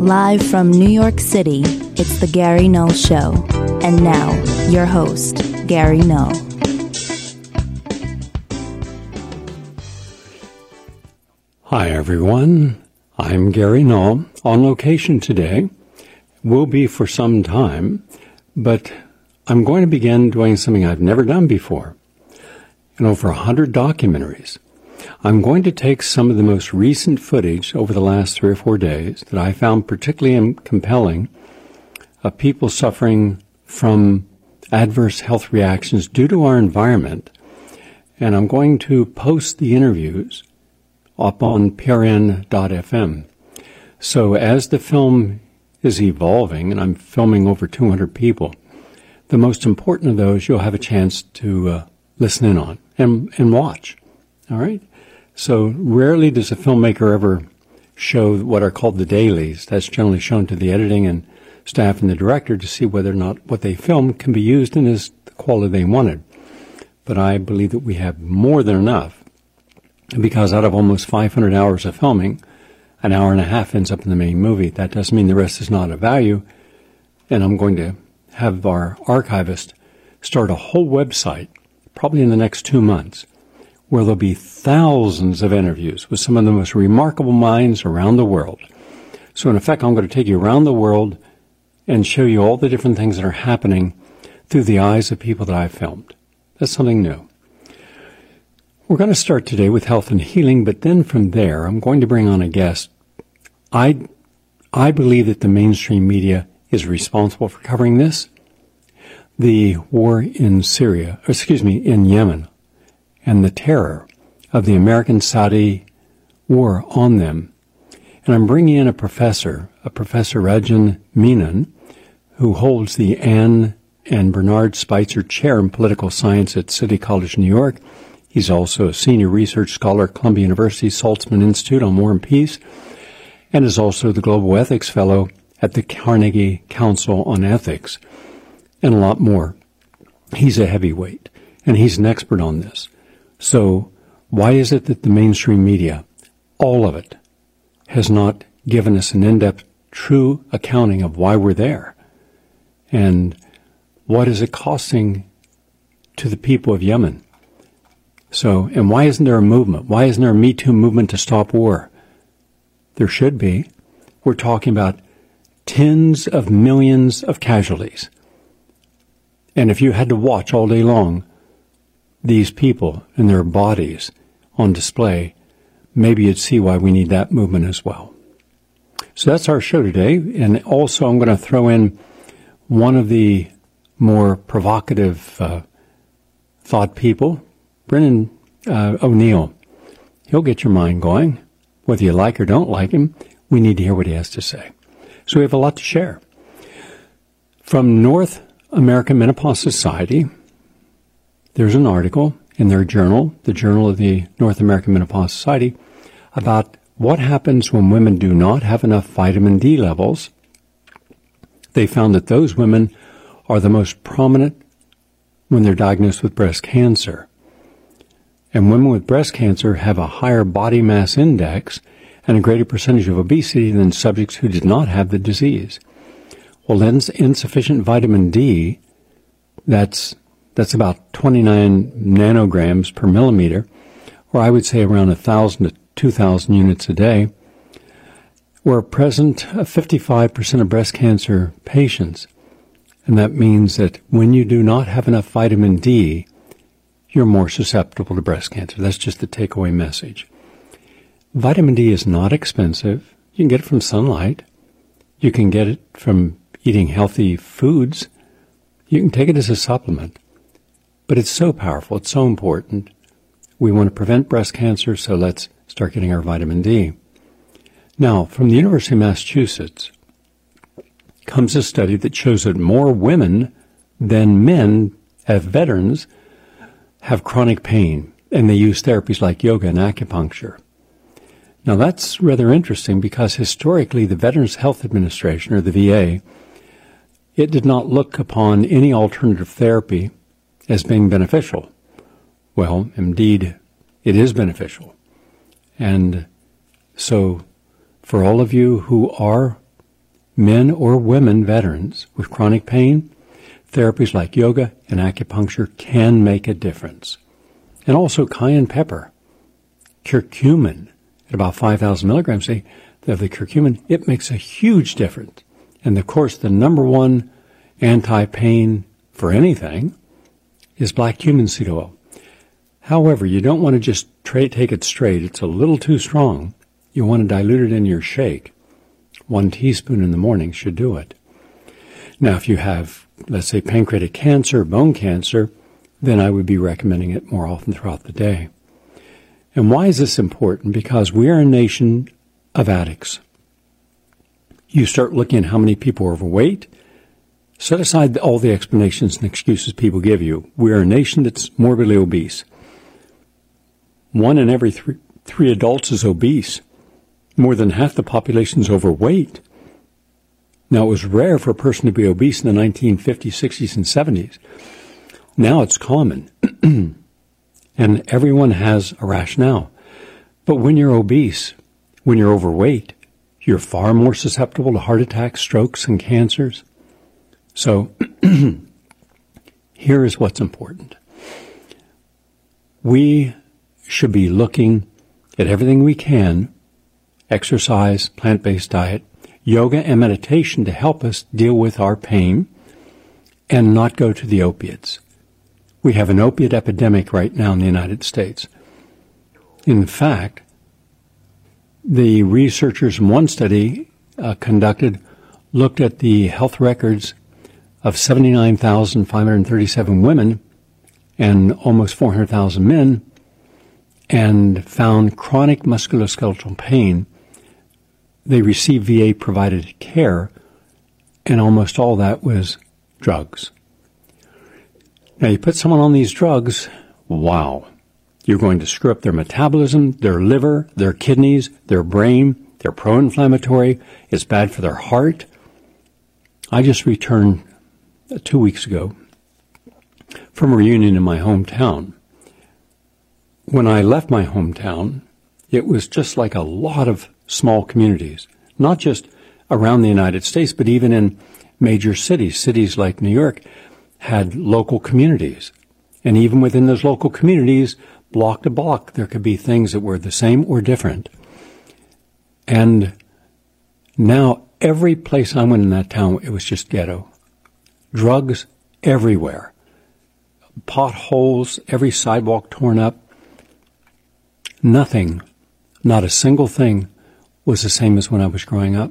Live from New York City, it's The Gary Null Show. And now, your host, Gary Null. Hi, everyone. I'm Gary Null, on location today. Will be for some time, but I'm going to begin doing something I've never done before. In over 100 documentaries, I'm going to take some of the most recent footage over the last 3 or 4 days that I found particularly compelling of people suffering from adverse health reactions due to our environment, and I'm going to post the interviews up on prn.fm. So as the film is evolving, and I'm filming over 200 people, the most important of those you'll have a chance to listen in on and watch. All right? So rarely does a filmmaker ever show what are called the dailies. That's generally shown to the editing and staff and the director to see whether or not what they film can be used and is the quality they wanted. But I believe that we have more than enough, because out of almost 500 hours of filming, an hour and a half ends up in the main movie. That doesn't mean the rest is not of value. And I'm going to have our archivist start a whole website, probably in the next 2 months, where there'll be thousands of interviews with some of the most remarkable minds around the world. So in effect, I'm going to take you around the world and show you all the different things that are happening through the eyes of people that I've filmed. That's something new. We're going to start today with health and healing, but then from there, I'm going to bring on a guest. I believe that the mainstream media is responsible for covering this. The war in in Yemen, and the terror of the American-Saudi war on them. And I'm bringing in a Professor Rajan Menon, who holds the Ann and Bernard Spitzer Chair in Political Science at City College, New York. He's also a senior research scholar at Columbia University Saltzman Institute on War and Peace, and is also the Global Ethics Fellow at the Carnegie Council on Ethics, and a lot more. He's a heavyweight, and he's an expert on this. So why is it that the mainstream media, all of it, has not given us an in-depth, true accounting of why we're there? And what is it costing to the people of Yemen? So, and why isn't there a movement? Why isn't there a Me Too movement to stop war? There should be. We're talking about tens of millions of casualties. And if you had to watch all day long these people and their bodies on display, maybe you'd see why we need that movement as well. So that's our show today. And also I'm going to throw in one of the more provocative thought people, Brennan O'Neill. He'll get your mind going. Whether you like or don't like him, we need to hear what he has to say. So we have a lot to share. From North American Menopause Society, there's an article in their journal, the Journal of the North American Menopause Society, about what happens when women do not have enough vitamin D levels. They found that those women are the most prominent when they're diagnosed with breast cancer. And women with breast cancer have a higher body mass index and a greater percentage of obesity than subjects who did not have the disease. Well, insufficient vitamin D, that's about 29 nanograms per millimeter, or I would say around 1,000 to 2,000 units a day, were present 55% of breast cancer patients. And that means that when you do not have enough vitamin D, you're more susceptible to breast cancer. That's just the takeaway message. Vitamin D is not expensive. You can get it from sunlight. You can get it from eating healthy foods. You can take it as a supplement. But it's so powerful. It's so important. We want to prevent breast cancer, so let's start getting our vitamin D. Now, from the University of Massachusetts comes a study that shows that more women than men, as veterans, have chronic pain, and they use therapies like yoga and acupuncture. Now, that's rather interesting because historically the Veterans Health Administration, or the VA, it did not look upon any alternative therapy as being beneficial. Well, indeed, it is beneficial. And so for all of you who are men or women veterans with chronic pain, therapies like yoga and acupuncture can make a difference. And also cayenne pepper, curcumin, at about 5,000 milligrams of the curcumin, it makes a huge difference. And of course, the number one anti-pain for anything is black cumin seed oil. However, you don't want to just take it straight. It's a little too strong. You want to dilute it in your shake. 1 teaspoon in the morning should do it. Now, if you have, let's say, pancreatic cancer, bone cancer, then I would be recommending it more often throughout the day. And why is this important? Because we are a nation of addicts. You start looking at how many people are overweight. Set aside all the explanations and excuses people give you. We are a nation that's morbidly obese. 1 in every three adults is obese. More than half the population is overweight. Now, it was rare for a person to be obese in the 1950s, 60s, and 70s. Now it's common. And everyone has a rationale. But when you're obese, when you're overweight, you're far more susceptible to heart attacks, strokes, and cancers. So here is what's important. We should be looking at everything we can, exercise, plant-based diet, yoga, and meditation to help us deal with our pain and not go to the opiates. We have an opiate epidemic right now in the United States. In fact, the researchers in one study conducted looked at the health records of 79,537 women and almost 400,000 men and found chronic musculoskeletal pain. They received VA-provided care, and almost all that was drugs. Now, you put someone on these drugs, wow, you're going to screw up their metabolism, their liver, their kidneys, their brain. They're pro-inflammatory. It's bad for their heart. I just returned 2 weeks ago from a reunion in my hometown. When I left my hometown, it was just like a lot of small communities, not just around the United States, but even in major cities. Cities like New York had local communities. And even within those local communities, block to block, there could be things that were the same or different. And now every place I went in that town, it was just ghetto. Drugs everywhere. Potholes, every sidewalk torn up. Nothing, not a single thing was the same as when I was growing up.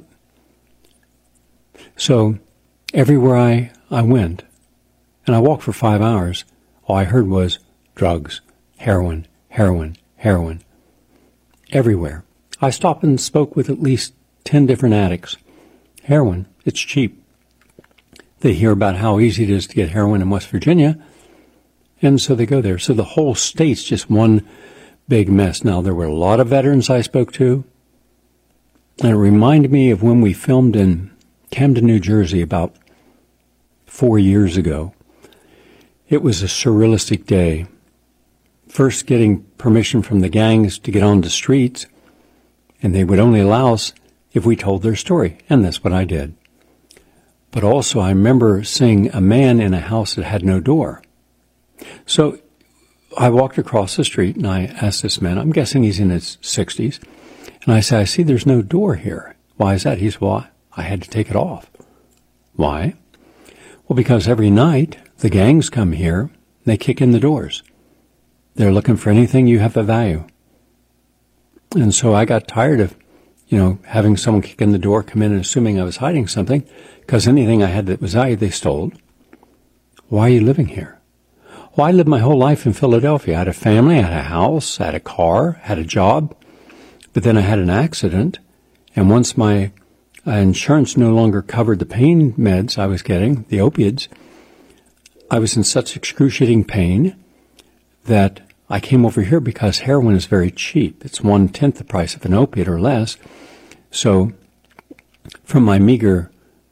So everywhere I went, and I walked for 5 hours, all I heard was drugs, heroin, heroin, heroin. Everywhere. I stopped and spoke with at least 10 different addicts. Heroin, it's cheap. They hear about how easy it is to get heroin in West Virginia, and so they go there. So the whole state's just one big mess. Now, there were a lot of veterans I spoke to, and it reminded me of when we filmed in Camden, New Jersey about 4 years ago. It was a surrealistic day. First, getting permission from the gangs to get on the streets, and they would only allow us if we told their story, and that's what I did. But also, I remember seeing a man in a house that had no door. So I walked across the street, and I asked this man, I'm guessing he's in his 60s, and I said, I see there's no door here. Why is that? He said, well, I had to take it off. Why? Well, because every night the gangs come here, they kick in the doors. They're looking for anything you have of value. And so I got tired of, having someone kick in the door, come in and assuming I was hiding something, because anything I had that was valued, they stole. Why are you living here? Well, I lived my whole life in Philadelphia. I had a family, I had a house, I had a car, had a job, but then I had an accident, and once my insurance no longer covered the pain meds I was getting, the opiates, I was in such excruciating pain that I came over here because heroin is very cheap. It's 1/10 the price of an opiate or less. So from my meager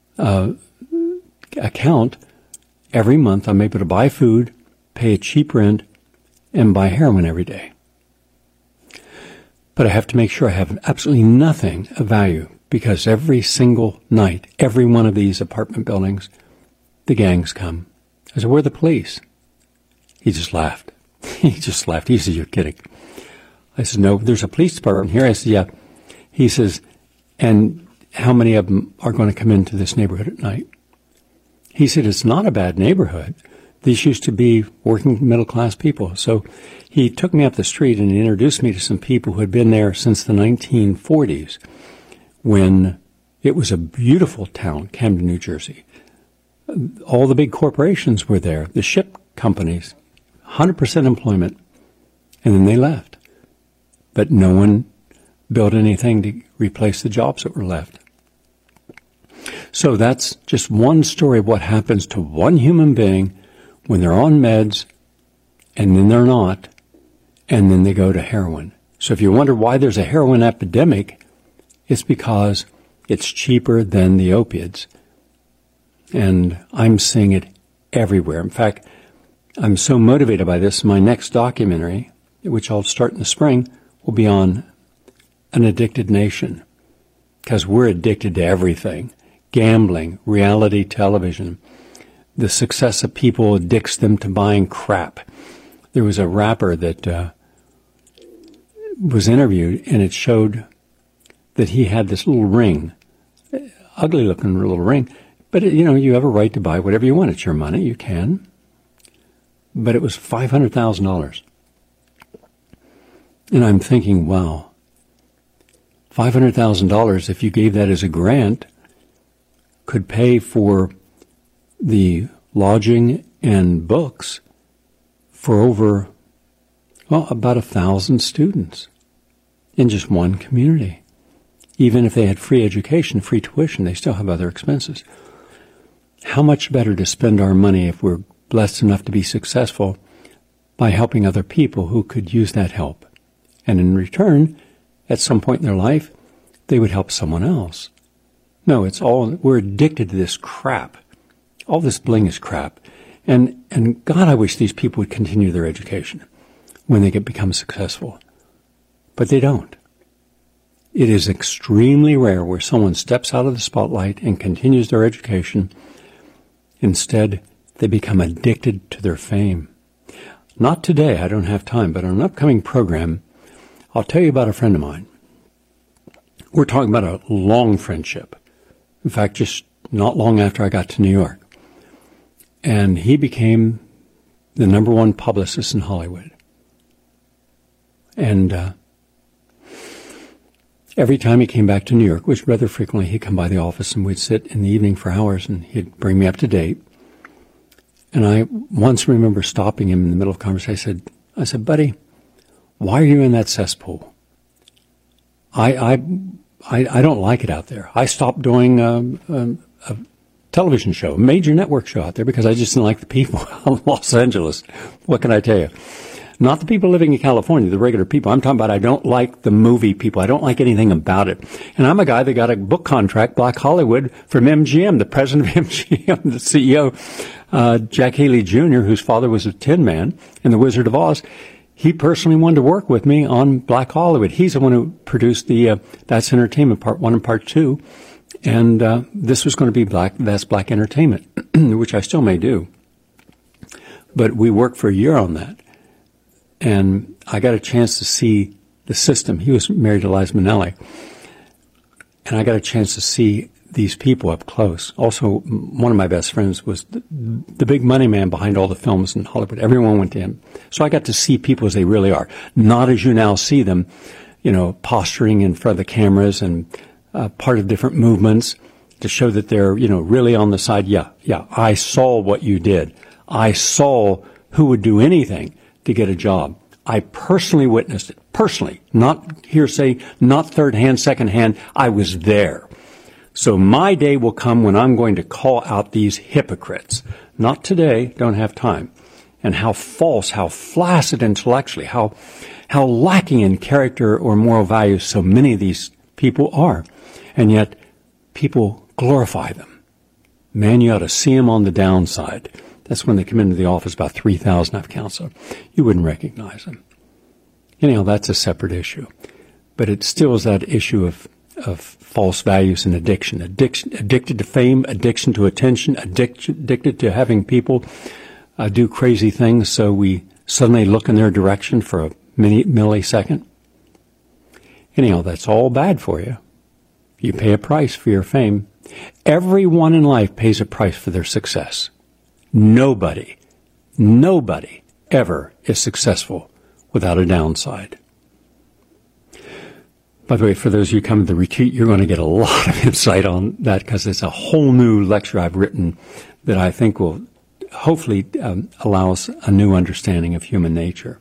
account, every month I'm able to buy food, pay a cheap rent, and buy heroin every day. But I have to make sure I have absolutely nothing of value, because every single night, every one of these apartment buildings, the gangs come. I said, where are the police? He just laughed. He just laughed. He said, you're kidding. I said, no, there's a police department here. I said, yeah. He says, and how many of them are going to come into this neighborhood at night? He said, it's not a bad neighborhood. These used to be working middle-class people. So he took me up the street and introduced me to some people who had been there since the 1940s when it was a beautiful town, Camden, New Jersey. All the big corporations were there, the ship companies, 100% employment, and then they left. But no one built anything to replace the jobs that were left. So that's just one story of what happens to one human being when they're on meds, and then they're not, and then they go to heroin. So if you wonder why there's a heroin epidemic, it's because it's cheaper than the opiates. And I'm seeing it everywhere. In fact, I'm so motivated by this, my next documentary, which I'll start in the spring, will be on an addicted nation. Because we're addicted to everything. Gambling, reality television. The success of people addicts them to buying crap. There was a rapper that was interviewed, and it showed that he had this little ring, ugly-looking little ring. But, you have a right to buy whatever you want. It's your money. You can. But it was $500,000. And I'm thinking, wow, $500,000, if you gave that as a grant, could pay for the lodging and books for over, about 1,000 students in just one community. Even if they had free education, free tuition, they still have other expenses. How much better to spend our money if we're blessed enough to be successful by helping other people who could use that help. And in return, at some point in their life, they would help someone else. No, we're addicted to this crap. All this bling is crap. And God, I wish these people would continue their education when they become successful. But they don't. It is extremely rare where someone steps out of the spotlight and continues their education. Instead, they become addicted to their fame. Not today, I don't have time, but on an upcoming program, I'll tell you about a friend of mine. We're talking about a long friendship. In fact, just not long after I got to New York. And he became the #1 publicist in Hollywood. And every time he came back to New York, which rather frequently, he'd come by the office and we'd sit in the evening for hours and he'd bring me up to date. And I once remember stopping him in the middle of a conversation. I said, buddy, why are you in that cesspool? I don't like it out there. I stopped doing a television show, a major network show out there because I just didn't like the people of Los Angeles. What can I tell you? Not the people living in California, the regular people. I'm talking about I don't like the movie people. I don't like anything about it. And I'm a guy that got a book contract, Black Hollywood, from MGM, the president of MGM, the CEO, Jack Haley Jr., whose father was a Tin Man in The Wizard of Oz. He personally wanted to work with me on Black Hollywood. He's the one who produced the That's Entertainment Part 1 and Part 2. And this was going to be That's Black Entertainment, which I still may do. But we worked for a year on that. And I got a chance to see the system. He was married to Liza Minnelli. And I got a chance to see these people up close. Also, one of my best friends was the big money man behind all the films in Hollywood. Everyone went to him. So I got to see people as they really are. Not as you now see them, posturing in front of the cameras and part of different movements to show that they're, really on the side. Yeah, I saw what you did. I saw who would do anything to get a job. I personally witnessed it. Personally. Not hearsay, not third hand, second hand. I was there. So my day will come when I'm going to call out these hypocrites. Not today, don't have time. And how false, how flaccid intellectually, how lacking in character or moral values so many of these people are. And yet, people glorify them. Man, you ought to see them on the downside. That's when they come into the office, about 3,000 I've counseled. You wouldn't recognize them. Anyhow, that's a separate issue. But it still is that issue of of false values and addicted to fame, addiction to attention, addicted to having people do crazy things so we suddenly look in their direction for a millisecond. Anyhow, that's all bad for you. You pay a price for your fame. Everyone in life pays a price for their success. Nobody ever is successful without a downside. By the way, for those of you who come to the retreat, you're going to get a lot of insight on that because it's a whole new lecture I've written that I think will hopefully allow us a new understanding of human nature.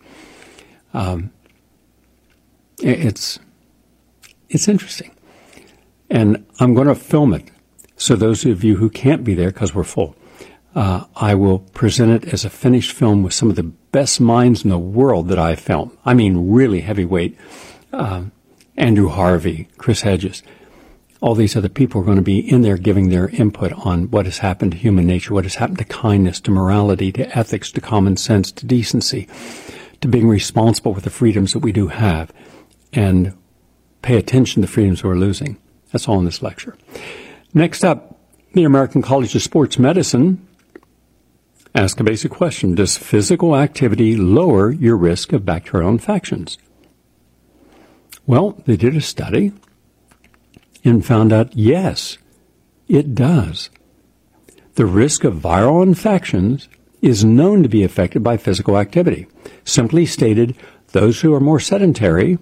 It's interesting. And I'm going to film it. So those of you who can't be there because we're full, I will present it as a finished film with some of the best minds in the world that I've filmed. I mean, really heavyweight. Andrew Harvey, Chris Hedges, all these other people are going to be in there giving their input on what has happened to human nature, what has happened to kindness, to morality, to ethics, to common sense, to decency, to being responsible with the freedoms that we do have, and pay attention to the freedoms we're losing. That's all in this lecture. Next up, the American College of Sports Medicine ask a basic question. Does physical activity lower your risk of bacterial infections? Well, they did a study and found out, yes, it does. The risk of viral infections is known to be affected by physical activity. Simply stated, those who are more sedentary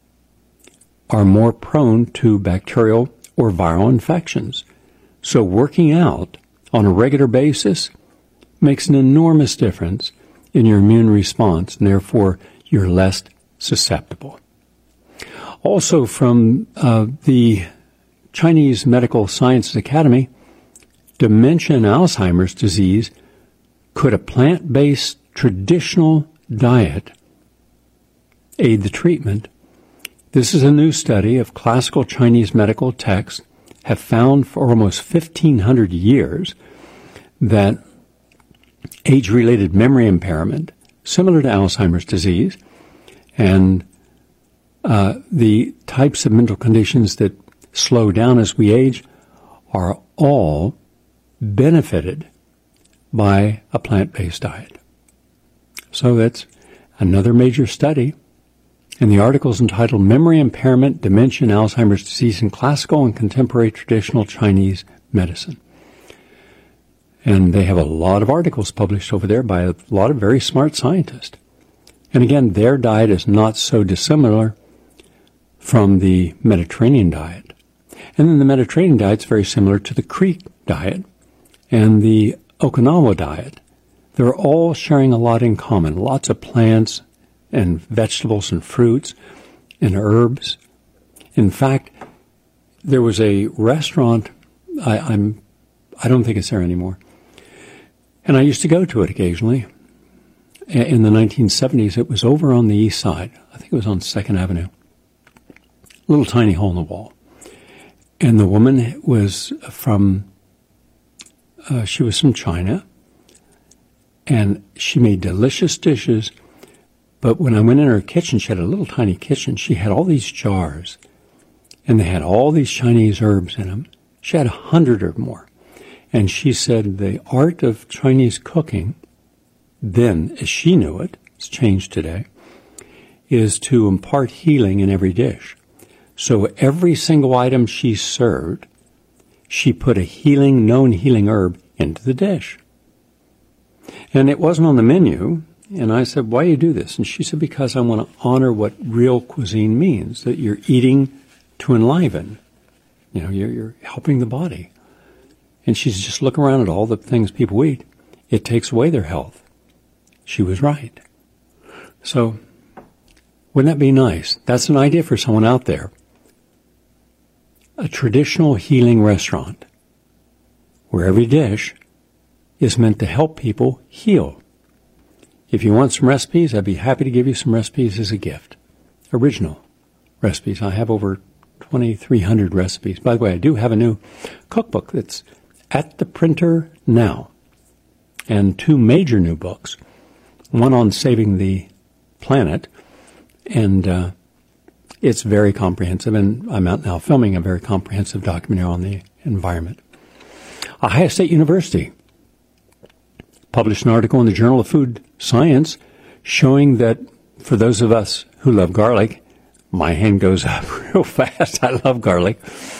are more prone to bacterial or viral infections. So working out on a regular basis makes an enormous difference in your immune response, and therefore you're less susceptible. Also from the Chinese Medical Sciences Academy, dementia and Alzheimer's disease, could a plant-based traditional diet aid the treatment? This is a new study of classical Chinese medical texts have found for almost 1,500 years that age-related memory impairment, similar to Alzheimer's disease, and the types of mental conditions that slow down as we age are all benefited by a plant-based diet. So that's another major study. And the article is entitled Memory Impairment, Dementia, and Alzheimer's Disease in Classical and Contemporary Traditional Chinese Medicine. And they have a lot of articles published over there by a lot of very smart scientists. And again, their diet is not so dissimilar from the Mediterranean diet. And then the Mediterranean diet is very similar to the Creek diet and the Okinawa diet. They're all sharing a lot in common, lots of plants and vegetables and fruits and herbs. In fact, there was a restaurant, I don't think it's there anymore, and I used to go to it occasionally. In the 1970s, it was over on the east side. I think it was on 2nd Avenue. Little tiny hole in the wall. And the woman was from China, and she made delicious dishes. But when I went in her kitchen, she had a little tiny kitchen. She had all these jars, and they had all these Chinese herbs in them. She had 100 or more. And she said the art of Chinese cooking, then, as she knew it, it's changed today, is to impart healing in every dish. So every single item she served, she put a known healing herb into the dish. And it wasn't on the menu. And I said, why do you do this? And she said, because I want to honor what real cuisine means, that you're eating to enliven. You know, you're helping the body. And she's just looking around at all the things people eat. It takes away their health. She was right. So, wouldn't that be nice? That's an idea for someone out there. A traditional healing restaurant where every dish is meant to help people heal. If you want some recipes, I'd be happy to give you some recipes as a gift. Original recipes. I have over 2,300 recipes. By the way, I do have a new cookbook that's at the printer now. And 2 major new books. One on saving the planet and It's very comprehensive, and I'm out now filming a very comprehensive documentary on the environment. Ohio State University published an article in the Journal of Food Science showing that for those of us who love garlic, my hand goes up real fast. I love garlic.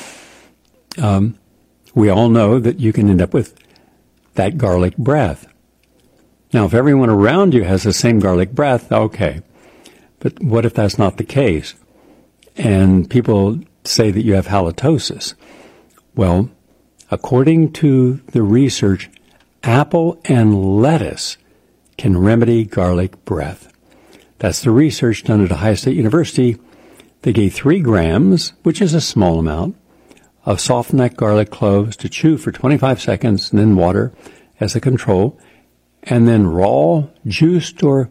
We all know that you can end up with that garlic breath. Now, if everyone around you has the same garlic breath, okay. But what if that's not the case? And people say that you have halitosis. Well, according to the research, apple and lettuce can remedy garlic breath. That's the research done at Ohio State University. They gave 3 grams, which is a small amount, of soft-neck garlic cloves to chew for 25 seconds, and then water as a control, and then raw, juiced, or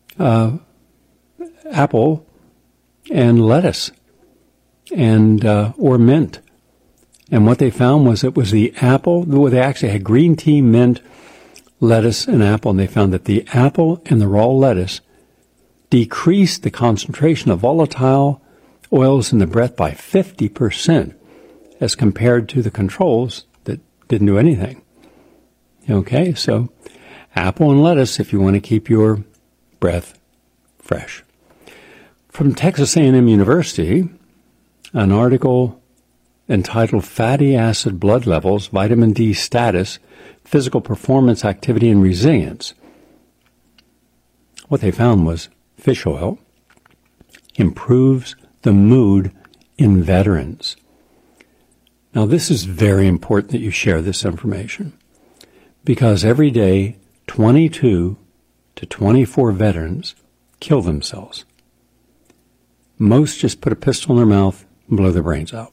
apple and lettuce, and or mint. And what they found was it was the apple. Well, they actually had green tea, mint, lettuce, and apple, and they found that the apple and the raw lettuce decreased the concentration of volatile oils in the breath by 50% as compared to the controls that didn't do anything. Okay, so apple and lettuce if you want to keep your breath fresh. From Texas A&M University, an article entitled Fatty Acid Blood Levels, Vitamin D Status, Physical Performance, Activity, and Resilience. What they found was fish oil improves the mood in veterans. Now, this is very important that you share this information because every day 22 to 24 veterans kill themselves. Most just put a pistol in their mouth and blow their brains out.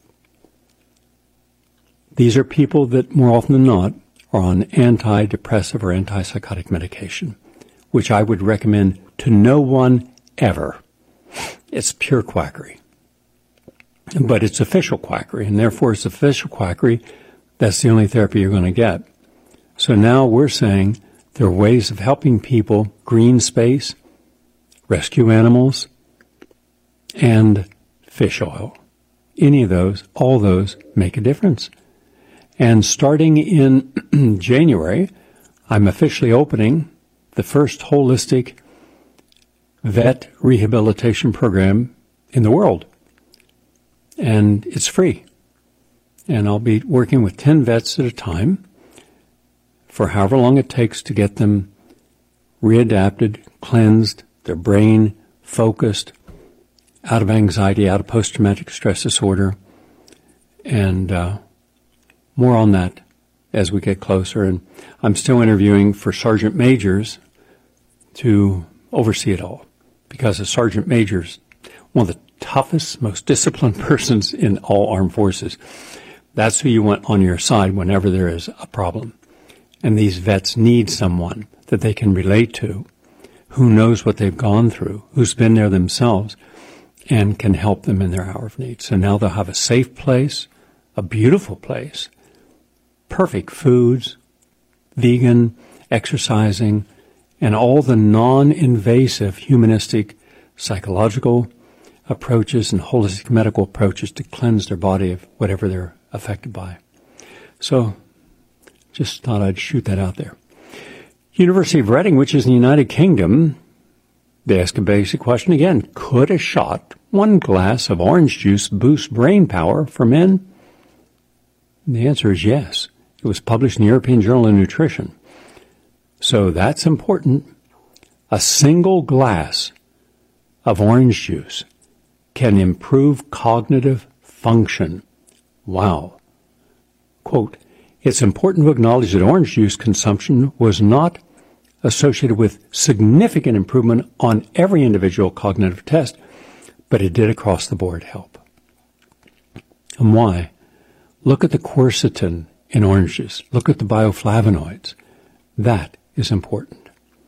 These are people that more often than not are on antidepressive or antipsychotic medication, which I would recommend to no one ever. It's pure quackery. But it's official quackery, and therefore it's official quackery. That's the only therapy you're going to get. So now we're saying there are ways of helping people, green space, rescue animals, and fish oil. Any of those, all those make a difference. And starting in January, I'm officially opening the first holistic vet rehabilitation program in the world. And it's free. And I'll be working with 10 vets at a time for however long it takes to get them readapted, cleansed, their brain focused, out of anxiety, out of post-traumatic stress disorder, and more on that as we get closer. And I'm still interviewing for sergeant majors to oversee it all, because a sergeant major's one of the toughest, most disciplined persons in all armed forces. That's who you want on your side whenever there is a problem. And these vets need someone that they can relate to, who knows what they've gone through, who's been there themselves, and can help them in their hour of need. So now they'll have a safe place, a beautiful place, perfect foods, vegan, exercising, and all the non-invasive humanistic psychological approaches and holistic medical approaches to cleanse their body of whatever they're affected by. So just thought I'd shoot that out there. University of Reading, which is in the United Kingdom, they ask a basic question again. Could a shot, 1 glass of orange juice, boost brain power for men? And the answer is yes. It was published in the European Journal of Nutrition. So that's important. A single glass of orange juice can improve cognitive function. Wow. Quote, it's important to acknowledge that orange juice consumption was not associated with significant improvement on every individual cognitive test, but it did across the board help. And why? Look at the quercetin in oranges. Look at the bioflavonoids. That is important.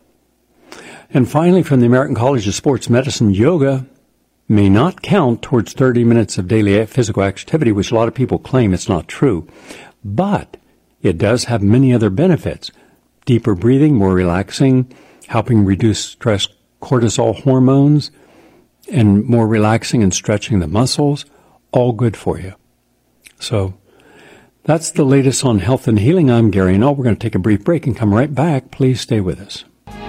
And finally, from the American College of Sports Medicine, yoga may not count towards 30 minutes of daily physical activity, which a lot of people claim it's not true. But it does have many other benefits. Deeper breathing, more relaxing, helping reduce stress cortisol hormones, and more relaxing and stretching the muscles, all good for you. So that's the latest on health and healing. I'm Gary Null. We're going to take a brief break and come right back. Please stay with us.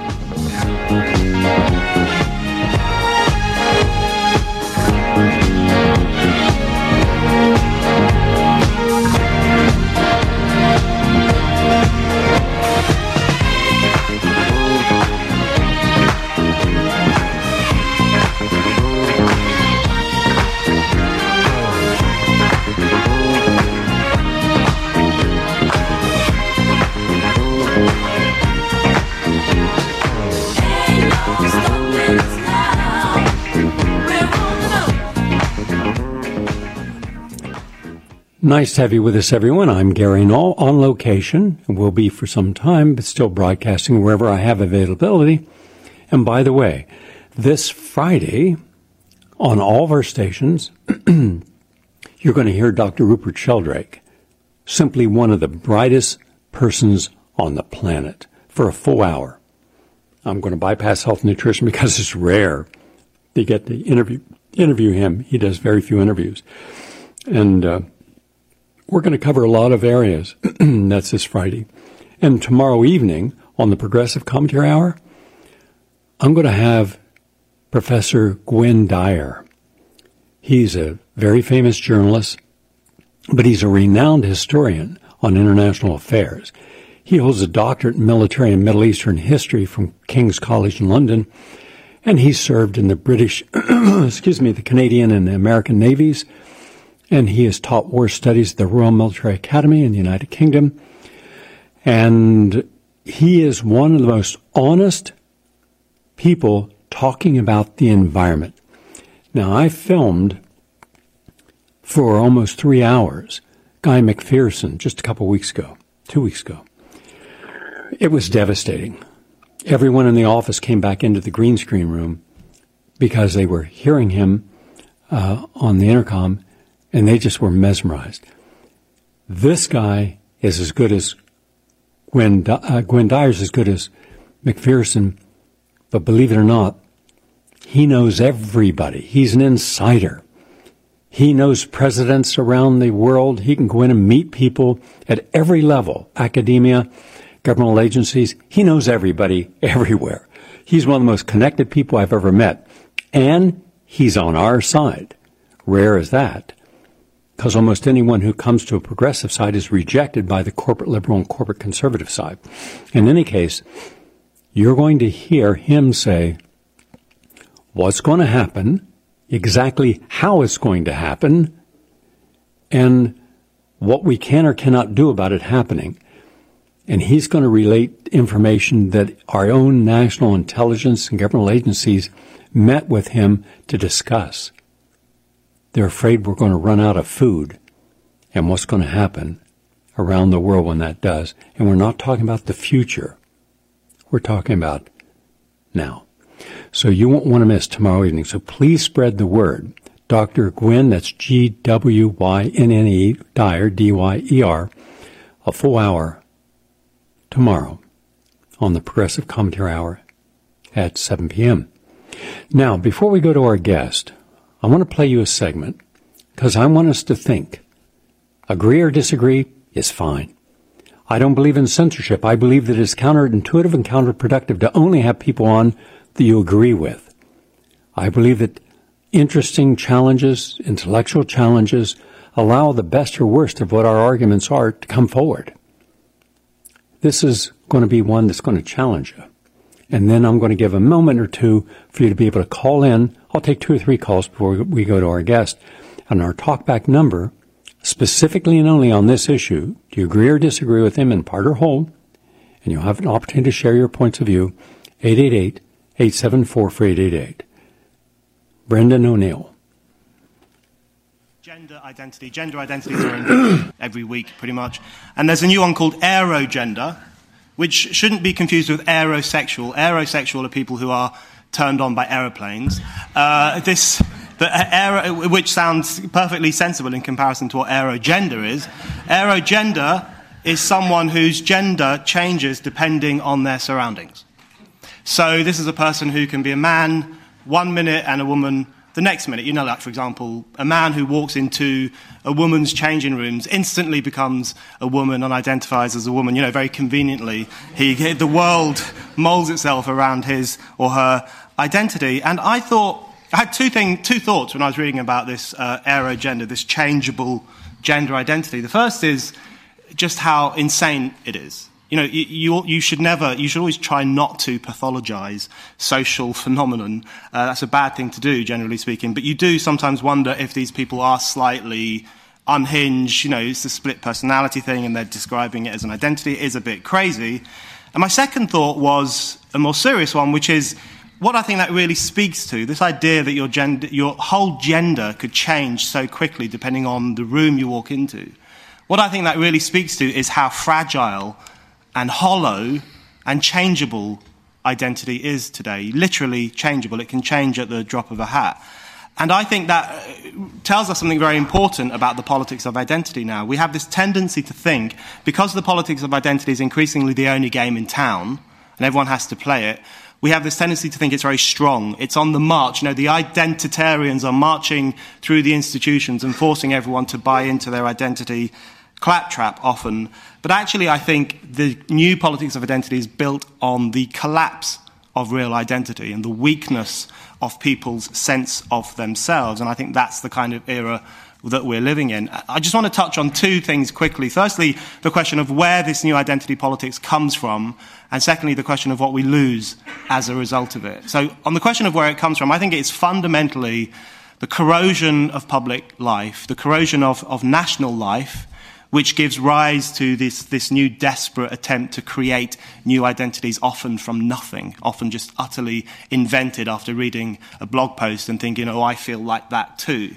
Nice to have you with us, everyone. I'm Gary Null, on location, and will be for some time, but still broadcasting wherever I have availability. And by the way, this Friday, on all of our stations, you're going to hear Dr. Rupert Sheldrake, simply one of the brightest persons on the planet, for a full hour. I'm going to bypass health and nutrition because it's rare to get to interview him. He does very few interviews. And we're going to cover a lot of areas. That's this Friday. And tomorrow evening, on the Progressive Commentary Hour, I'm going to have Professor Gwynne Dyer. He's a very famous journalist, but he's a renowned historian on international affairs. He holds a doctorate in military and Middle Eastern history from King's College in London, and he served in the British, the Canadian and the American navies, and he has taught war studies at the Royal Military Academy in the United Kingdom. And he is one of the most honest people talking about the environment. Now, I filmed for almost 3 hours Guy McPherson just a couple weeks ago, 2 weeks ago. It was devastating. Everyone in the office came back into the green screen room because they were hearing him on the intercom, and they just were mesmerized. This guy is as good as Gwynne Dyer's as good as McPherson, but believe it or not, he knows everybody. He's an insider. He knows presidents around the world. He can go in and meet people at every level, academia, governmental agencies. He knows everybody everywhere. He's one of the most connected people I've ever met. And he's on our side. Rare as that. Because almost anyone who comes to a progressive side is rejected by the corporate liberal and corporate conservative side. In any case, you're going to hear him say what's going to happen, exactly how it's going to happen, and what we can or cannot do about it happening. And he's going to relate information that our own national intelligence and governmental agencies met with him to discuss. They're afraid we're going to run out of food and what's going to happen around the world when that does. And we're not talking about the future. We're talking about now. So you won't want to miss tomorrow evening. So please spread the word. Dr. Gwynne, that's Gwynne, Dyer, D-Y-E-R, a full hour tomorrow on the Progressive Commentary Hour at 7 p.m. Now, before we go to our guest, I want to play you a segment because I want us to think. Agree or disagree is fine. I don't believe in censorship. I believe that it's counterintuitive and counterproductive to only have people on that you agree with. I believe that interesting challenges, intellectual challenges, allow the best or worst of what our arguments are to come forward. This is going to be one that's going to challenge you. And then I'm going to give a moment or two for you to be able to call in. I'll take 2 or 3 calls before we go to our guest. And our talkback number, specifically and only on this issue, do you agree or disagree with him in part or whole? And you'll have an opportunity to share your points of view. 888-874-4888. Brendan O'Neill. Gender identities are in every week, pretty much. And there's a new one called aerogender, which shouldn't be confused with aerosexual. Aerosexual are people who are turned on by aeroplanes. Which sounds perfectly sensible in comparison to what aerogender is. Aerogender is someone whose gender changes depending on their surroundings. So this is a person who can be a man, one minute and a woman the next minute. You know, like, for example, a man who walks into a woman's changing rooms instantly becomes a woman and identifies as a woman. You know, very conveniently, the world molds itself around his or her identity. And I had two thoughts when I was reading about this aerogender, this changeable gender identity. The first is just how insane it is. You know, you should always try not to pathologize social phenomenon. That's a bad thing to do, generally speaking. But you do sometimes wonder if these people are slightly unhinged. You know, it's the split personality thing, and they're describing it as an identity. It is a bit crazy. And my second thought was a more serious one, which is what I think that really speaks to, this idea that your whole gender could change so quickly depending on the room you walk into. What I think that really speaks to is how fragile and hollow and changeable identity is today. Literally changeable. It can change at the drop of a hat. And I think that tells us something very important about the politics of identity now. We have this tendency to think, because the politics of identity is increasingly the only game in town, and everyone has to play it, we have this tendency to think it's very strong. It's on the march. You know, the identitarians are marching through the institutions and forcing everyone to buy into their identity claptrap often. But actually, I think the new politics of identity is built on the collapse of real identity and the weakness of people's sense of themselves. And I think that's the kind of era that we're living in. I just want to touch on two things quickly. Firstly, the question of where this new identity politics comes from, and secondly, the question of what we lose as a result of it. So on the question of where it comes from, I think it's fundamentally the corrosion of public life, the corrosion of national life, which gives rise to this new desperate attempt to create new identities, often from nothing, often just utterly invented after reading a blog post and thinking, oh, I feel like that too.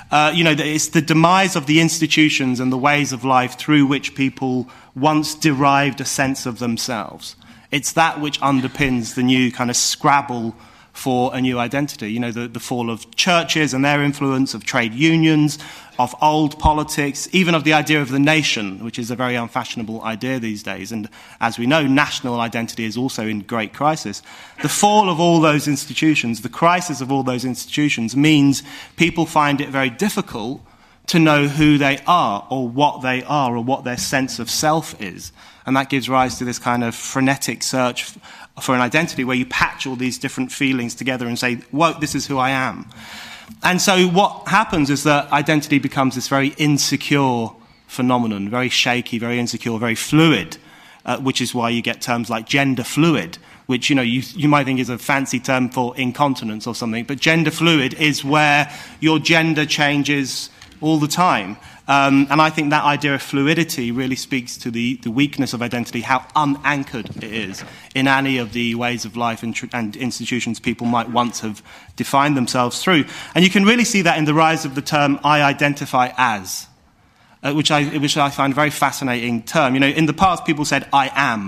It's the demise of the institutions and the ways of life through which people once derived a sense of themselves. It's that which underpins the new kind of scrabble for a new identity. You know, the fall of churches and their influence, of trade unions, of old politics, even of the idea of the nation, which is a very unfashionable idea these days. And as we know, national identity is also in great crisis. The fall of all those institutions, the crisis of all those institutions, means people find it very difficult to know who they are or what their sense of self is. And that gives rise to this kind of frenetic search for an identity where you patch all these different feelings together and say, whoa, this is who I am. And so what happens is that identity becomes this very insecure phenomenon, very shaky, very insecure, very fluid, which is why you get terms like gender fluid, which you might think is a fancy term for incontinence or something, but gender fluid is where your gender changes all the time. And I think that idea of fluidity really speaks to the weakness of identity, how unanchored it is in any of the ways of life and institutions people might once have defined themselves through. And you can really see that in the rise of the term I identify as, which I find a very fascinating term. You know, in the past people said I am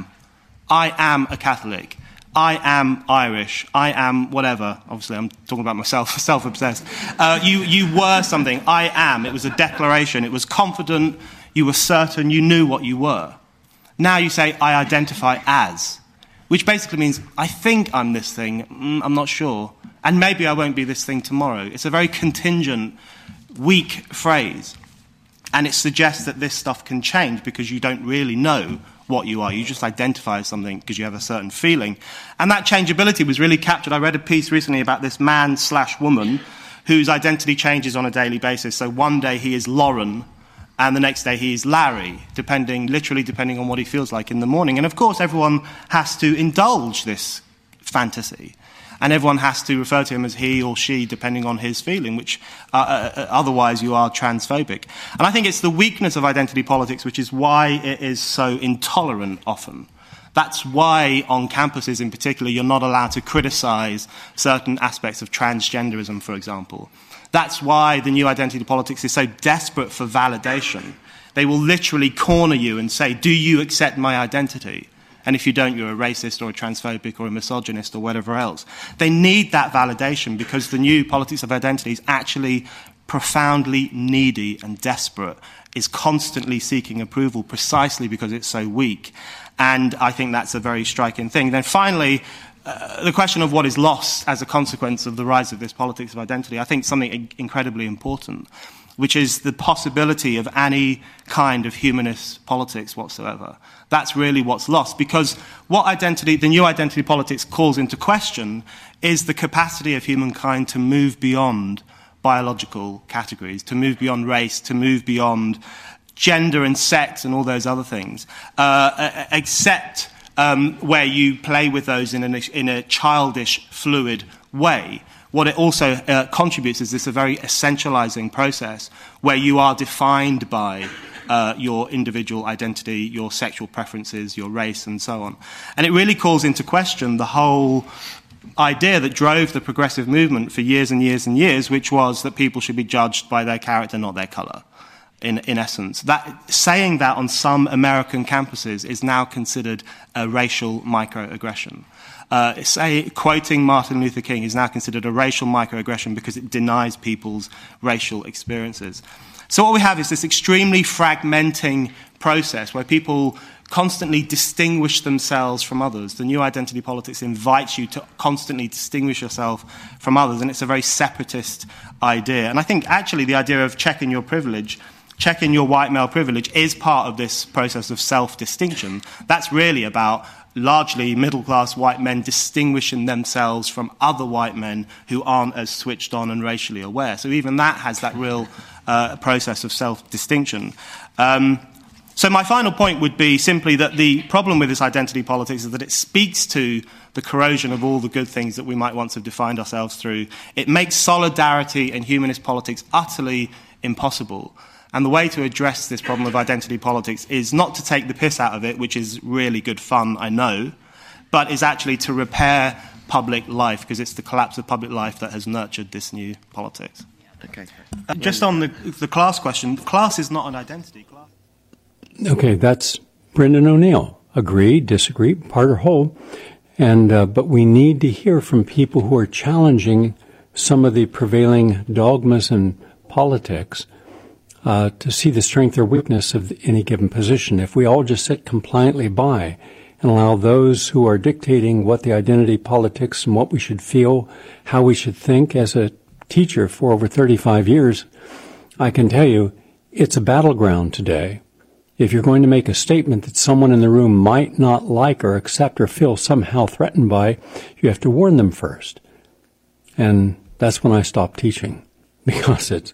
a Catholic. I am Irish. I am whatever. Obviously, I'm talking about myself, self-obsessed. You were something. I am. It was a declaration. It was confident. You were certain. You knew what you were. Now you say, I identify as, which basically means, I think I'm this thing. I'm not sure. And maybe I won't be this thing tomorrow. It's a very contingent, weak phrase. And it suggests that this stuff can change because you don't really know what you are. You just identify as something because you have a certain feeling. And that changeability was really captured. I read a piece recently about this man/woman whose identity changes on a daily basis. So one day he is Lauren, and the next day he is Larry, literally depending on what he feels like in the morning. And of course, everyone has to indulge this fantasy. And everyone has to refer to him as he or she, depending on his feeling, which otherwise you are transphobic. And I think it's the weakness of identity politics, which is why it is so intolerant often. That's why on campuses in particular, you're not allowed to criticize certain aspects of transgenderism, for example. That's why the new identity politics is so desperate for validation. They will literally corner you and say, do you accept my identity? And if you don't, you're a racist or a transphobic or a misogynist or whatever else. They need that validation because the new politics of identity is actually profoundly needy and desperate, is constantly seeking approval precisely because it's so weak. And I think that's a very striking thing. Then finally, the question of what is lost as a consequence of the rise of this politics of identity, I think something incredibly important, which is the possibility of any kind of humanist politics whatsoever. That's really what's lost, because what the new identity politics calls into question is the capacity of humankind to move beyond biological categories, to move beyond race, to move beyond gender and sex and all those other things, except where you play with those in a childish, fluid way. What it also contributes is this a very essentializing process where you are defined by your individual identity, your sexual preferences, your race, and so on. And it really calls into question the whole idea that drove the progressive movement for years and years and years, which was that people should be judged by their character, not their color. In essence, saying that on some American campuses is now considered a racial microaggression. Quoting Martin Luther King is now considered a racial microaggression because it denies people's racial experiences. So what we have is this extremely fragmenting process where people constantly distinguish themselves from others. The new identity politics invites you to constantly distinguish yourself from others, and it's a very separatist idea. And I think actually the idea of checking your privilege, checking your white male privilege, is part of this process of self-distinction. That's really about largely middle-class white men distinguishing themselves from other white men who aren't as switched on and racially aware. So even that has that real process of self-distinction. So my final point would be simply that the problem with this identity politics is that it speaks to the corrosion of all the good things that we might once have defined ourselves through. It makes solidarity and humanist politics utterly impossible. And the way to address this problem of identity politics is not to take the piss out of it, which is really good fun, I know, but is actually to repair public life, because it's the collapse of public life that has nurtured this new politics. Okay. Just on the class question, class is not an identity. Okay, that's Brendan O'Neill. Agree, disagree, part or whole. And but we need to hear from people who are challenging some of the prevailing dogmas in politics to see the strength or weakness of any given position. If we all just sit compliantly by and allow those who are dictating what the identity politics and what we should feel, how we should think, as a teacher for over 35 years, I can tell you it's a battleground today. If you're going to make a statement that someone in the room might not like or accept or feel somehow threatened by, you have to warn them first. And that's when I stopped teaching, because it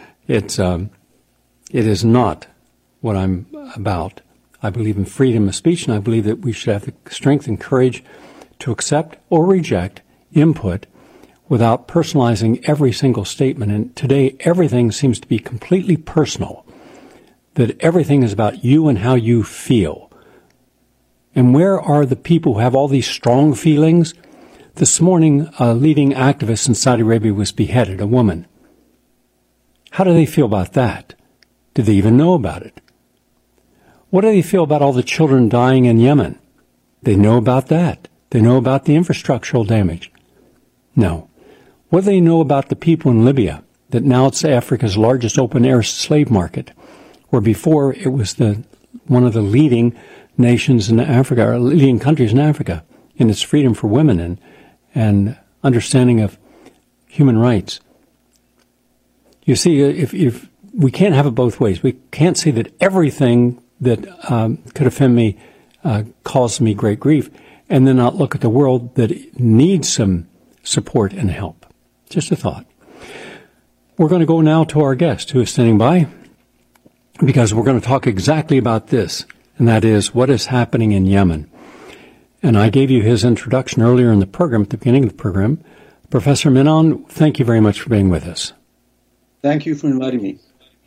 is not what I'm about. I believe in freedom of speech, and I believe that we should have the strength and courage to accept or reject input without personalizing every single statement. And today, everything seems to be completely personal, that everything is about you and how you feel. And where are the people who have all these strong feelings? This morning, a leading activist in Saudi Arabia was beheaded, a woman. How do they feel about that? Do they even know about it? What do they feel about all the children dying in Yemen? They know about that. They know about the infrastructural damage. No. What do they know about the people in Libya, that now it's Africa's largest open-air slave market, where before it was one of the leading nations in Africa, or leading countries in Africa, in its freedom for women and understanding of human rights? You see, if we can't have it both ways. We can't say that everything that could offend me causes me great grief, and then not look at the world that needs some support and help. Just a thought. We're going to go now to our guest who is standing by, because we're going to talk exactly about this, and that is what is happening in Yemen. And I gave you his introduction earlier in the program, at the beginning of the program. Professor Menon, thank you very much for being with us. Thank you for inviting me.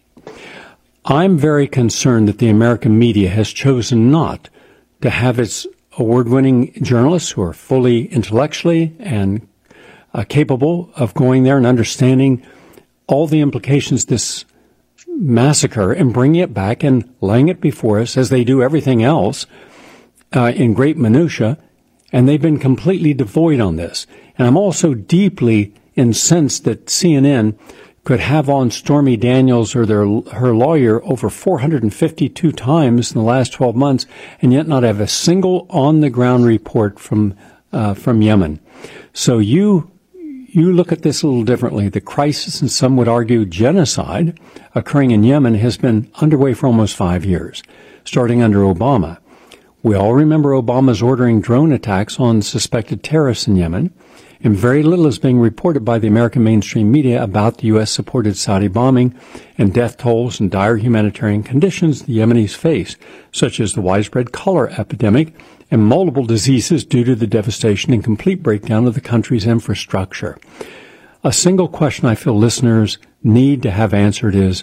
I'm very concerned that the American media has chosen not to have its award-winning journalists who are fully intellectually and capable of going there and understanding all the implications of this massacre and bringing it back and laying it before us, as they do everything else, in great minutia, and they've been completely devoid on this. And I'm also deeply incensed that CNN could have on Stormy Daniels or her lawyer over 452 times in the last 12 months and yet not have a single on-the-ground report from from Yemen. So you look at this a little differently. The crisis, and some would argue genocide, occurring in Yemen has been underway for almost 5 years, starting under Obama. We all remember Obama's ordering drone attacks on suspected terrorists in Yemen, and very little is being reported by the American mainstream media about the U.S.-supported Saudi bombing and death tolls and dire humanitarian conditions the Yemenis face, such as the widespread cholera epidemic and multiple diseases due to the devastation and complete breakdown of the country's infrastructure. A single question I feel listeners need to have answered is,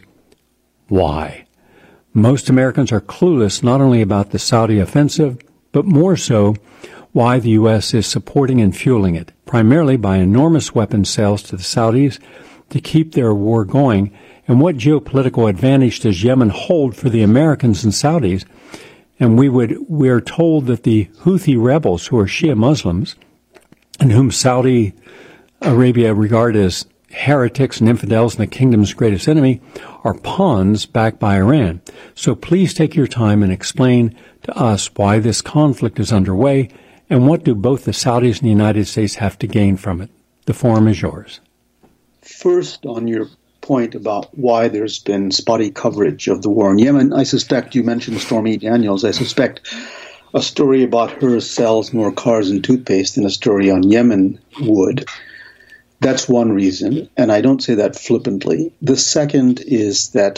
why? Most Americans are clueless not only about the Saudi offensive, but more so why the U.S. is supporting and fueling it, primarily by enormous weapons sales to the Saudis to keep their war going, and what geopolitical advantage does Yemen hold for the Americans and Saudis? And we are told that the Houthi rebels, who are Shia Muslims, and whom Saudi Arabia regard as heretics and infidels and the kingdom's greatest enemy, are pawns backed by Iran. So please take your time and explain to us why this conflict is underway, and what do both the Saudis and the United States have to gain from it? The forum is yours. First, on your point about why there's been spotty coverage of the war in Yemen, I suspect you mentioned Stormy Daniels. I suspect a story about her sells more cars and toothpaste than a story on Yemen would. That's one reason, and I don't say that flippantly. The second is that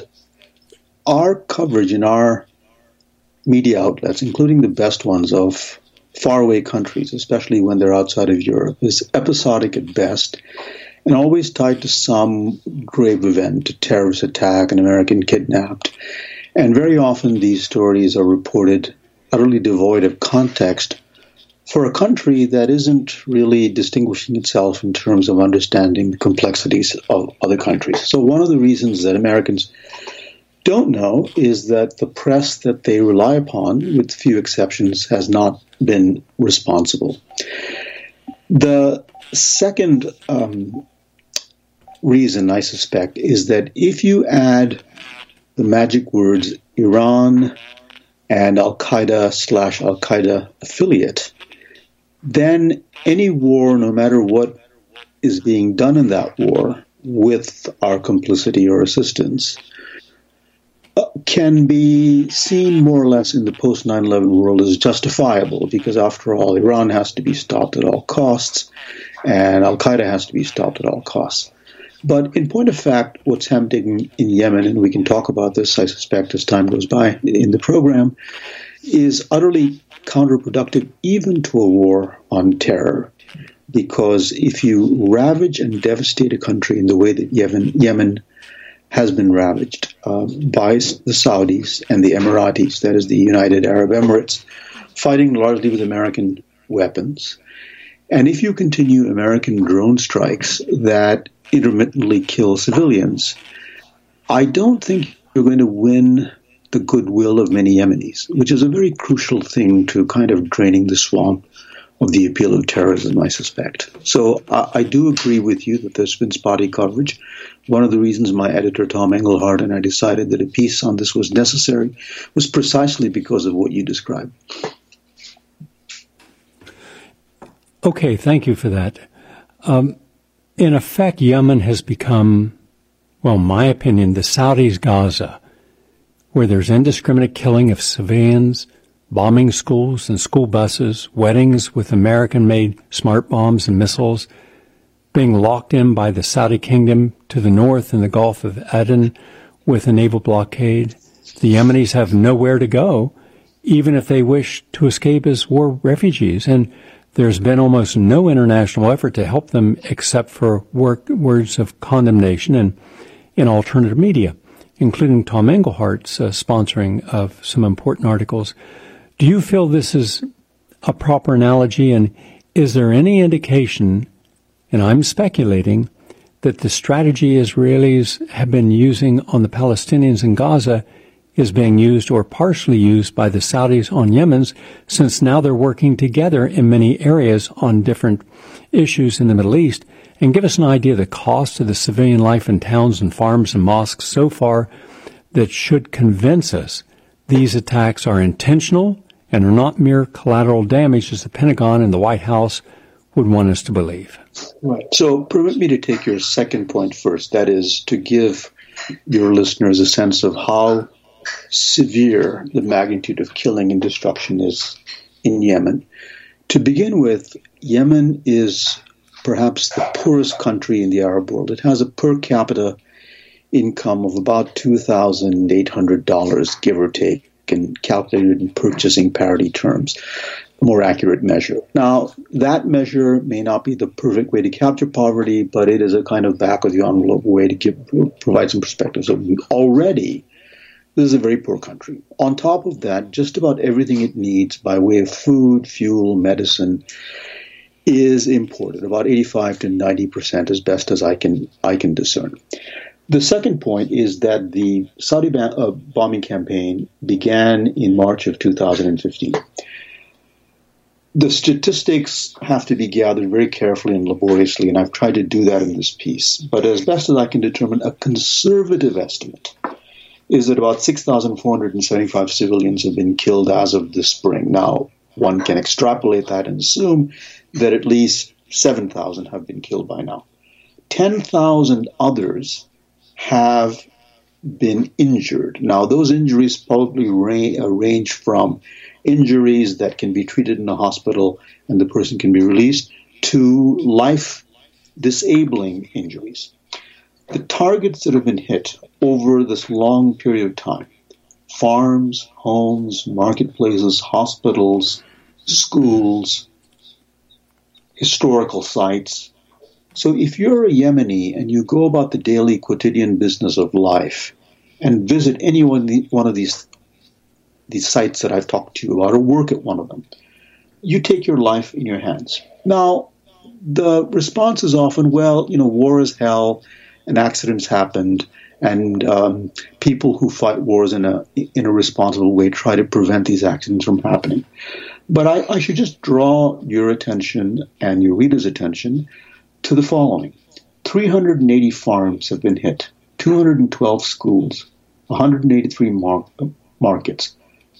our coverage in our media outlets, including the best ones of faraway countries, especially when they're outside of Europe, is episodic at best and always tied to some grave event, a terrorist attack, an American kidnapped. And very often these stories are reported utterly devoid of context for a country that isn't really distinguishing itself in terms of understanding the complexities of other countries. So one of the reasons that Americans don't know is that the press that they rely upon, with few exceptions, has not been responsible. The second reason, I suspect, is that if you add the magic words Iran and Al-Qaeda/Al-Qaeda affiliate, then any war, no matter what is being done in that war, with our complicity or assistance, can be seen more or less in the post-9/11 world as justifiable, because after all, Iran has to be stopped at all costs, and Al-Qaeda has to be stopped at all costs. But in point of fact, what's happening in Yemen, and we can talk about this, I suspect, as time goes by in the program, is utterly counterproductive even to a war on terror. Because if you ravage and devastate a country in the way that Yemen has been ravaged by the Saudis and the Emiratis, that is the United Arab Emirates, fighting largely with American weapons, and if you continue American drone strikes that intermittently kill civilians, I don't think you're going to win the goodwill of many Yemenis, which is a very crucial thing to kind of draining the swamp of the appeal of terrorism, I suspect. So I do agree with you that there's been spotty coverage. One of the reasons my editor, Tom Engelhardt, and I decided that a piece on this was necessary was precisely because of what you described. Okay, thank you for that. In effect, Yemen has become, well, in my opinion, the Saudis' Gaza, where there's indiscriminate killing of civilians, bombing schools and school buses, weddings with American-made smart bombs and missiles, being locked in by the Saudi kingdom to the north in the Gulf of Aden with a naval blockade. The Yemenis have nowhere to go, even if they wish to escape as war refugees. And there's been almost no international effort to help them except for words of condemnation and in alternative media, including Tom Engelhardt's sponsoring of some important articles. Do you feel this is a proper analogy, and is there any indication, and I'm speculating, that the strategy Israelis have been using on the Palestinians in Gaza is being used or partially used by the Saudis on Yemen, since now they're working together in many areas on different issues in the Middle East? And give us an idea of the cost of the civilian life in towns and farms and mosques so far that should convince us these attacks are intentional and are not mere collateral damage as the Pentagon and the White House would want us to believe. Right. So permit me to take your second point first, that is to give your listeners a sense of how severe the magnitude of killing and destruction is in Yemen. To begin with, Yemen is perhaps the poorest country in the Arab world. It has a per capita income of about $2,800, give or take, and calculated in purchasing parity terms, a more accurate measure. Now, that measure may not be the perfect way to capture poverty, but it is a kind of back-of-the-envelope way to provide some perspective. So already, this is a very poor country. On top of that, just about everything it needs by way of food, fuel, medicine is imported, about 85 to 90% as best as I can discern. The second point is that the Saudi bombing campaign began in March of 2015. The statistics have to be gathered very carefully and laboriously, and I've tried to do that in this piece. But as best as I can determine, a conservative estimate is that about 6,475 civilians have been killed as of this spring. Now, one can extrapolate that and assume that at least 7,000 have been killed by now. 10,000 others have been injured. Now, those injuries probably range from injuries that can be treated in a hospital and the person can be released to life-disabling injuries. The targets that have been hit over this long period of time, farms, homes, marketplaces, hospitals, schools, historical sites. So if you're a Yemeni and you go about the daily quotidian business of life and visit any one of these sites that I've talked to you about or work at one of them, you take your life in your hands. Now, the response is often, well, war is hell and accidents happened, and people who fight wars in a responsible way try to prevent these accidents from happening. But I should just draw your attention and your readers' attention to the following. 380 farms have been hit, 212 schools, 183 markets,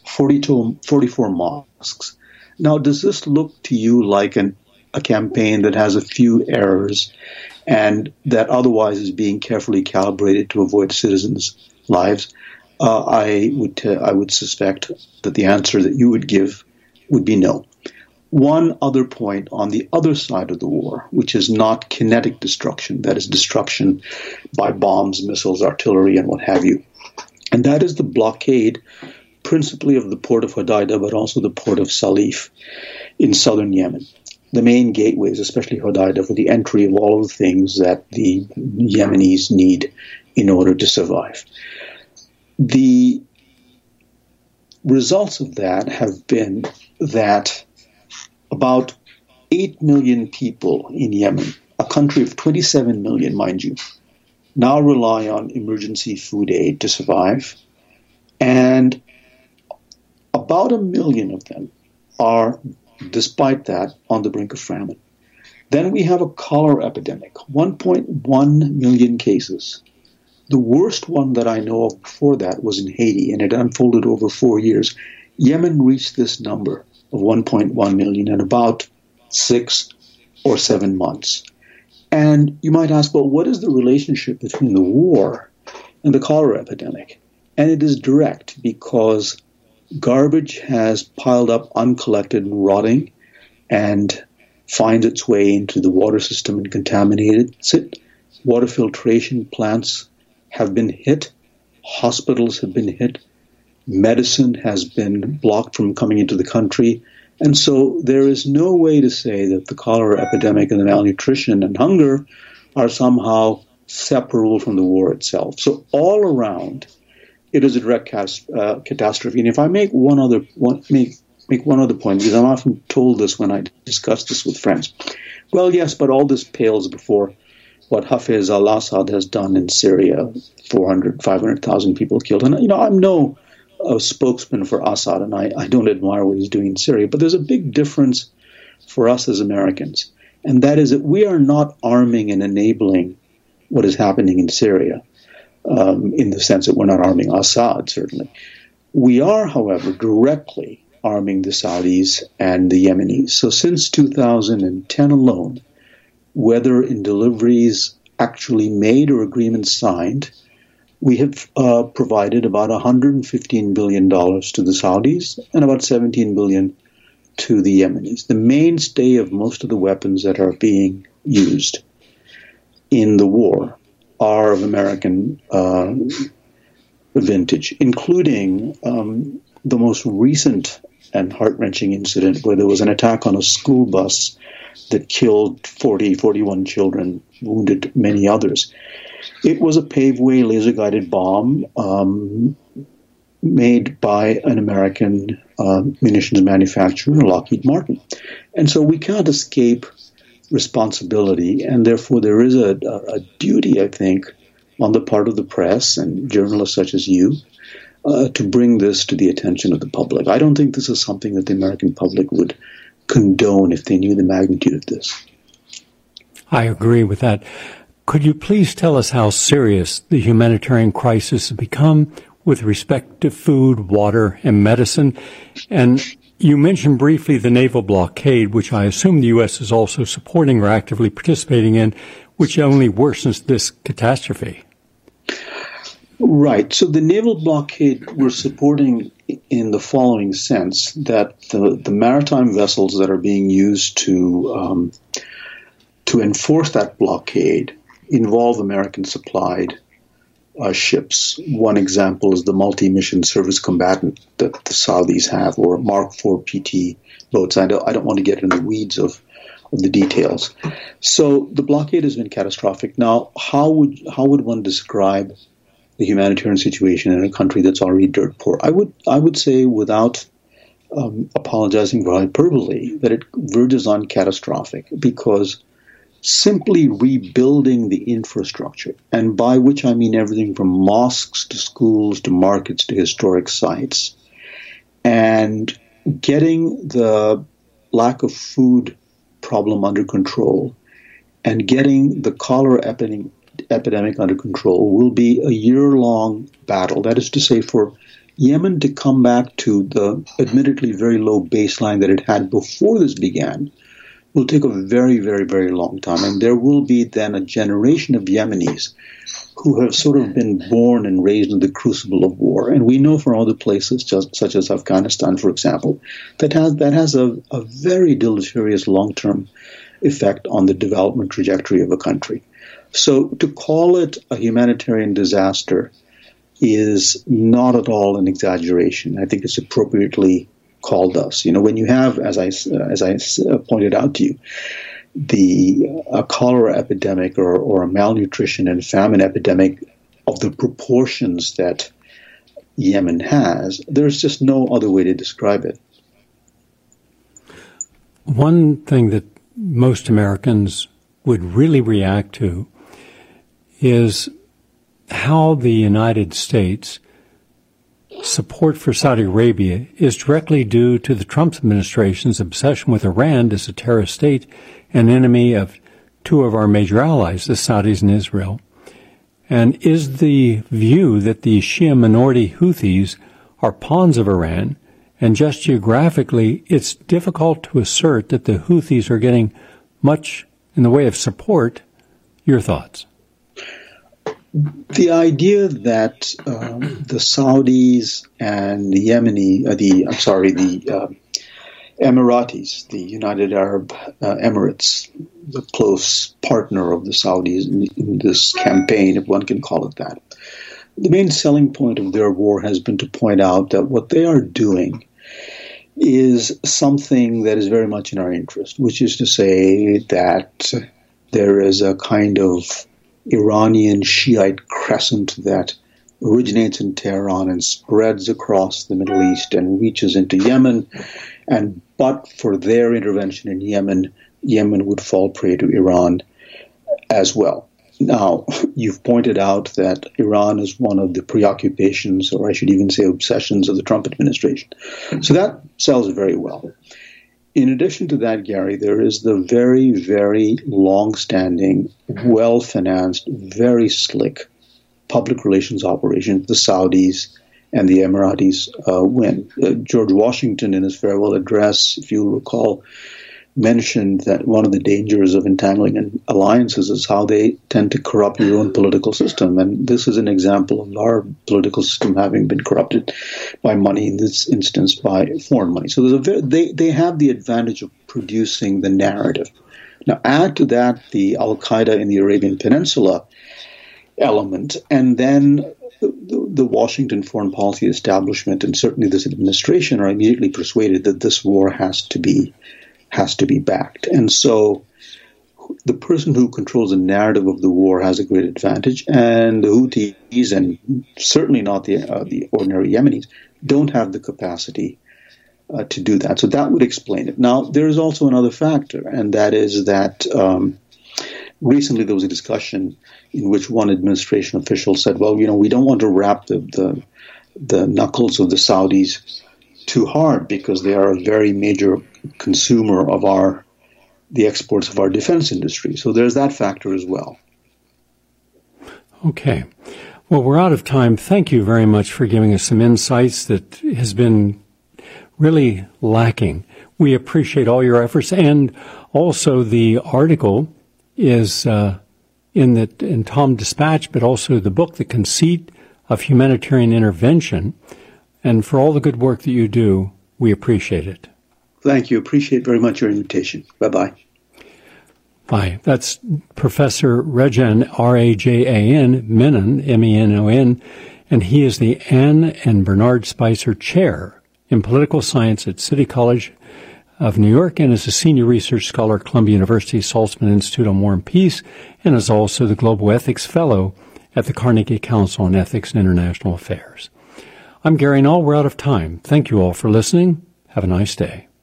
44 mosques. Now, does this look to you like a campaign that has a few errors and that otherwise is being carefully calibrated to avoid citizens' lives? I would suspect that the answer that you would give would be no. One other point on the other side of the war, which is not kinetic destruction, that is destruction by bombs, missiles, artillery, and what have you, and that is the blockade principally of the port of Hodeidah, but also the port of Salif in southern Yemen. The main gateways, especially Hodeidah, for the entry of all of the things that the Yemenis need in order to survive. The results of that have been that about 8 million people in Yemen, a country of 27 million, mind you, now rely on emergency food aid to survive, and about 1 million of them are, despite that, on the brink of famine. Then we have a cholera epidemic, 1.1 million cases. The worst one that I know of before that was in Haiti, and it unfolded over 4 years. Yemen reached this number of 1.1 million in about 6 or 7 months. And you might ask, well, what is the relationship between the war and the cholera epidemic? And it is direct, because garbage has piled up uncollected and rotting and finds its way into the water system and contaminated it. Water filtration plants have been hit. Hospitals have been hit. Medicine has been blocked from coming into the country. And so there is no way to say that the cholera epidemic and the malnutrition and hunger are somehow separable from the war itself. So all around, it is a direct catastrophe. And if I make one other point, because I'm often told this when I discuss this with friends. Well, yes, but all this pales before what Hafez al-Assad has done in Syria, 500,000 people killed. And, I'm no spokesman for Assad, and I don't admire what he's doing in Syria. But there's a big difference for us as Americans, and that is that we are not arming and enabling what is happening in Syria, in the sense that we're not arming Assad, certainly. We are, however, directly arming the Saudis and the Yemenis. So since 2010 alone, whether in deliveries actually made or agreements signed, we have provided about $115 billion to the Saudis and about $17 billion to the Yemenis. The mainstay of most of the weapons that are being used in the war are of American vintage, including the most recent and heart-wrenching incident where there was an attack on a school bus that killed 41 children, wounded many others. It was a paveway laser-guided bomb made by an American munitions manufacturer, Lockheed Martin. And so we can't escape responsibility, and therefore there is a duty, I think, on the part of the press and journalists such as you to bring this to the attention of the public. I don't think this is something that the American public would condone if they knew the magnitude of this. I agree with that. Could you please tell us how serious the humanitarian crisis has become with respect to food, water, and medicine? And you mentioned briefly the naval blockade, which I assume the U.S. is also supporting or actively participating in, which only worsens this catastrophe. Right. So the naval blockade we're supporting in the following sense, that the maritime vessels that are being used to enforce that blockade involve American-supplied ships. One example is the multi-mission service combatant that the Saudis have, or Mark IV PT boats. I don't want to get into the weeds of the details. So the blockade has been catastrophic. Now, how would one describe the humanitarian situation in a country that's already dirt poor? I would say, without apologizing for hyperbole, that it verges on catastrophic, because simply rebuilding the infrastructure, and by which I mean everything from mosques to schools to markets to historic sites, and getting the lack of food problem under control and getting the cholera epidemic under control will be a year-long battle. That is to say, for Yemen to come back to the admittedly very low baseline that it had before this began will take a very, very, very long time. And there will be then a generation of Yemenis who have sort of been born and raised in the crucible of war. And we know from other places, such as Afghanistan, for example, that has a very deleterious long-term effect on the development trajectory of a country. So to call it a humanitarian disaster is not at all an exaggeration. I think it's appropriately called thus. You know, when you have, as I pointed out to you, a cholera epidemic or a malnutrition and famine epidemic of the proportions that Yemen has, there's just no other way to describe it. One thing that most Americans would really react to is how the United States support for Saudi Arabia is directly due to the Trump administration's obsession with Iran as a terrorist state and enemy of two of our major allies, the Saudis and Israel. And is the view that the Shia minority Houthis are pawns of Iran, and just geographically it's difficult to assert that the Houthis are getting much in the way of support? Your thoughts? The idea that the Saudis and the Emiratis, the United Arab Emirates, the close partner of the Saudis in this campaign, if one can call it that, the main selling point of their war has been to point out that what they are doing is something that is very much in our interest, which is to say that there is a kind of Iranian Shiite crescent that originates in Tehran and spreads across the Middle East and reaches into Yemen. And but for their intervention in Yemen, Yemen would fall prey to Iran as well. Now, you've pointed out that Iran is one of the preoccupations, or I should even say obsessions, of the Trump administration. So that sells very well. In addition to that, Gary, there is the very, very long-standing, well-financed, very slick public relations operation the Saudis and the Emiratis win. George Washington, in his farewell address, if you recall, mentioned that one of the dangers of entangling in alliances is how they tend to corrupt your own political system. And this is an example of our political system having been corrupted by money, in this instance by foreign money. So they have the advantage of producing the narrative. Now add to that the Al-Qaeda in the Arabian Peninsula element, and then the Washington foreign policy establishment and certainly this administration are immediately persuaded that this war has to be backed. And so the person who controls the narrative of the war has a great advantage, and the Houthis, and certainly not the ordinary Yemenis, don't have the capacity to do that. So that would explain it. Now, there is also another factor, and that is that recently there was a discussion in which one administration official said, well, we don't want to wrap the knuckles of the Saudis too hard because they are a very major consumer of the exports of our defense industry. So there's that factor as well. Okay. Well, we're out of time. Thank you very much for giving us some insights that has been really lacking. We appreciate all your efforts, and also the article is in Tom Dispatch, but also the book, The Conceit of Humanitarian Intervention. And for all the good work that you do, we appreciate it. Thank you. Appreciate very much your invitation. Bye-bye. Bye. That's Professor Rajan, R-A-J-A-N, Menon, M-E-N-O-N, and he is the Anne and Bernard Spicer Chair in Political Science at City College of New York, and is a Senior Research Scholar at Columbia University Saltzman Institute on War and Peace, and is also the Global Ethics Fellow at the Carnegie Council on Ethics and International Affairs. I'm Gary Null. We're out of time. Thank you all for listening. Have a nice day.